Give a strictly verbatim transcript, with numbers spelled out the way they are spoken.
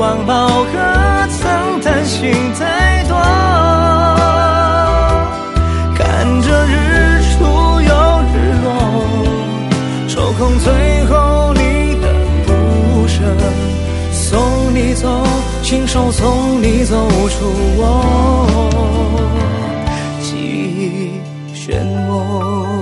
忘抱何曾担心太多，看着日出又日落，抽空最后你的不舍，送你走，亲手送你走出我记忆漩涡。